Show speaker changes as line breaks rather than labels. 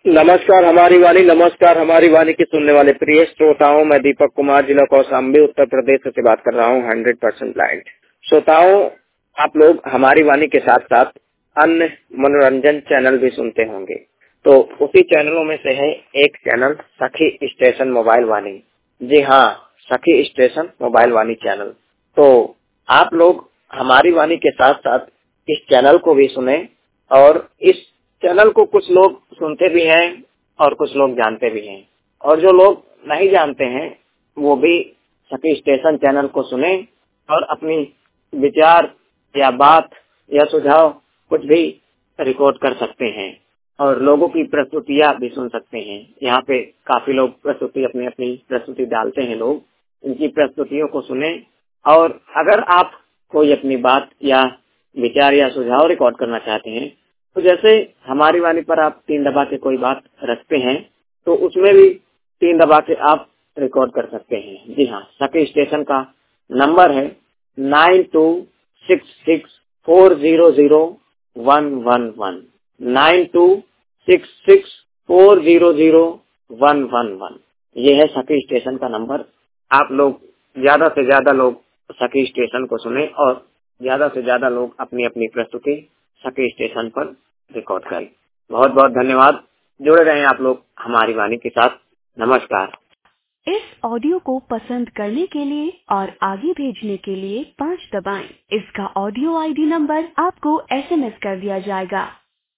नमस्कार हमारी वाणी, नमस्कार हमारी वाणी की सुनने वाले प्रिय श्रोताओं, मैं दीपक कुमार, जिला कौशाम्बी, उत्तर प्रदेश से बात कर रहा हूँ। 100% ब्लाइंड श्रोताओं, आप लोग हमारी वाणी के साथ साथ अन्य मनोरंजन चैनल भी सुनते होंगे, तो उसी चैनलों में से है एक चैनल सखी स्टेशन मोबाइल वाणी। जी हाँ, सखी स्टेशन मोबाइल वाणी चैनल। तो आप लोग हमारी वाणी के साथ साथ इस चैनल को भी सुने, और इस चैनल को कुछ लोग सुनते भी हैं और कुछ लोग जानते भी हैं, और जो लोग नहीं जानते हैं वो भी सखी स्टेशन चैनल को सुने और अपनी विचार या बात या सुझाव कुछ भी रिकॉर्ड कर सकते हैं और लोगों की प्रस्तुतियां भी सुन सकते हैं। यहाँ पे काफी लोग प्रस्तुति अपनी अपनी प्रस्तुति डालते हैं, लोग इनकी प्रस्तुतियों को सुने। और अगर आप कोई अपनी बात या विचार या सुझाव रिकॉर्ड करना चाहते हैं, तो जैसे हमारी वाणी पर आप 3 दबा के कोई बात रखते हैं, तो उसमें भी 3 दबा के आप रिकॉर्ड कर सकते हैं। जी हाँ, सखी स्टेशन का नंबर है 9266400111, 9266400111। ये है सखी स्टेशन का नंबर। आप लोग ज्यादा से ज्यादा लोग सखी स्टेशन को सुने और ज्यादा से ज्यादा लोग अपनी अपनी प्रस्तुति सखी स्टेशन पर रिकॉर्ड करें। बहुत बहुत धन्यवाद। जुड़े रहें आप लोग हमारी वाणी के साथ। नमस्कार।
इस ऑडियो को पसंद करने के लिए और आगे भेजने के लिए 5 दबाएं। इसका ऑडियो आईडी नंबर आपको SMS कर दिया जाएगा।